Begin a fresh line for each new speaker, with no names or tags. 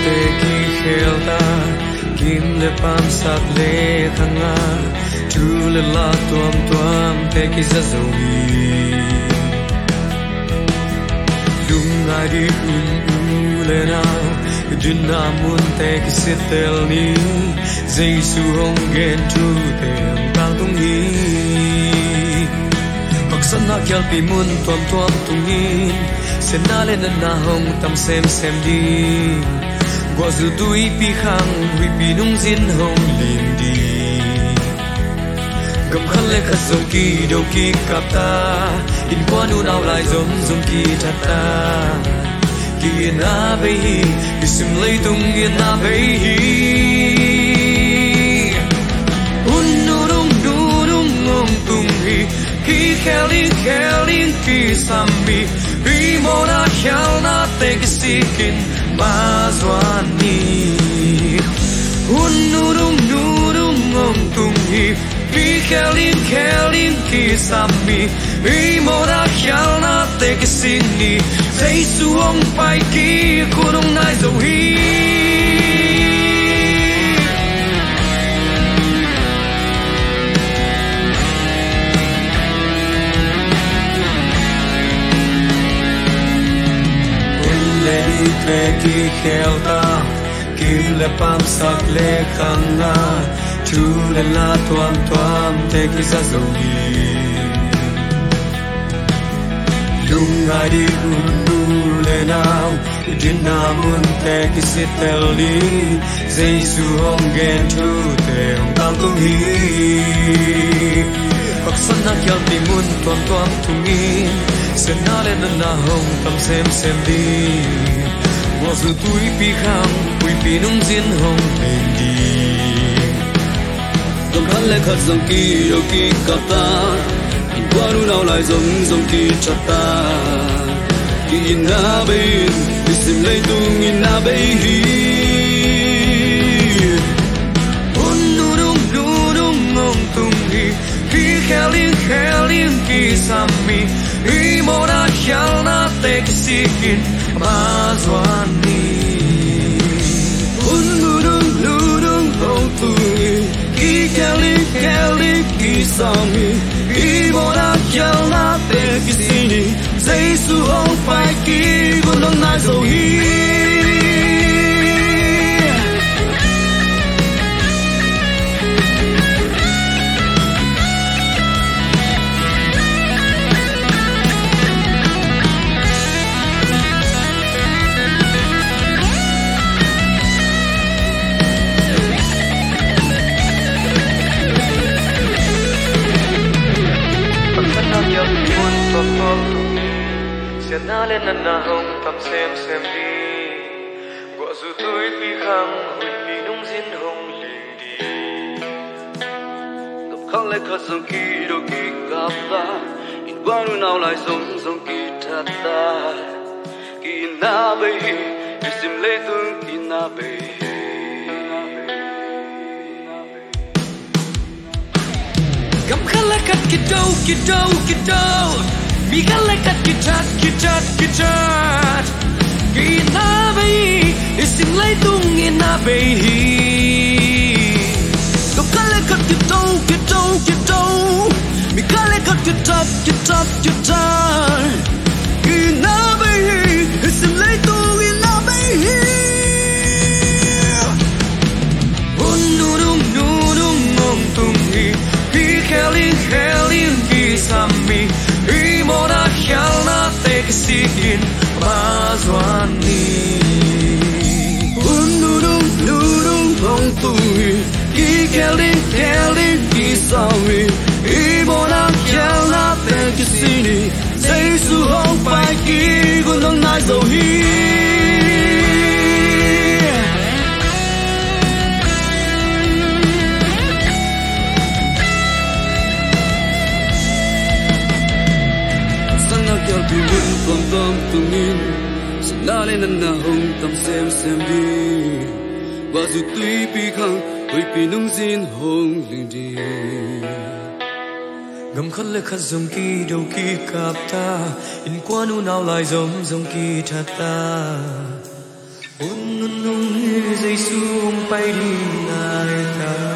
te ki khelta kin le pam sak le khanga tu le la tuam te ki zazowi lung ai di le na Dina mun te ki sitel ni Jesu hong gen tu te ang tung ni Pagsana kyal pi mun tuam tungin Senale na hong tam sem di Gwa zu tui pi khang hui pi nung zin hong lim di Gam khan le khat zong ki do ki kap ta In kwa nu nao lai zong ki tat ta Ki na bay hi Isim lay tung na bay hi Unurung ngong tung hi Ki kheling ki sambi Bi mo na khel na te ki sikin ma zwan ni Unurung ngong tung hi Ki kheling ki sambi Bi mo na khel na te ki sini Jesu ông pai ki kurung nai zo hi Te ki khelta kim le pam sak le khanga chu le la tuam te ki sa zo hi lung ai di le now dina mun te ki sitel li Jesu hong gen tu te hong tam tung hi paksana kyal ti mun tuam tungin senale na hong tam sem di Gwa zu tui pi khang hui pi nung zin hong lên đi Gam khan le khat zong ki do ki kap ta In kwa nu nao lai zong ki chat ta Ki in na bay Isim lay tung in na bay hi Unurung ngong tung hi Ki kheling ki sami I mo na khel na te ki sikin ma zwan ni Unurung ngong tung hi Ki kheling ki sami I mo na khel na te ki sini Jesu hong pai ki gun long nai zo hi Senale na hong tam sem di Gwa zu tui pi khang hui pi nung zin hong lim di Gap khang le khat zong ki do ki kap ta In kwa nu nao lai zong ki tat ta Ki na bay hi Isim le tung ki na bay Gam khang le khat ki do Mi galekat kitat Kita bay Isim lay tung ina bay Gam galekat kito Mi galekat kitat Kita bay Isim lay tung ina bay Unurung ngong tung hi Ki kheling ki sami I mo na khel na te ki sikin ma zwan ni Unurung ngong tung hi Ki kheling ki sami I mo na khel na te ki sini Jesu hong pai ki gun long nai zo hi Kyal pi mun tuam tungin Senale na hong tam sem di Gwa zu tui pi khang hui pi nung zin hong ling di Gam khan le khat zong ki do ki kap ta In kwa nu nao lai zong ki tat ta nung nung giây xuống bay đi ngài ta